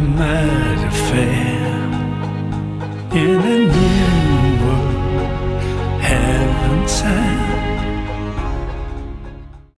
mighty fair in a new world, heaven sent.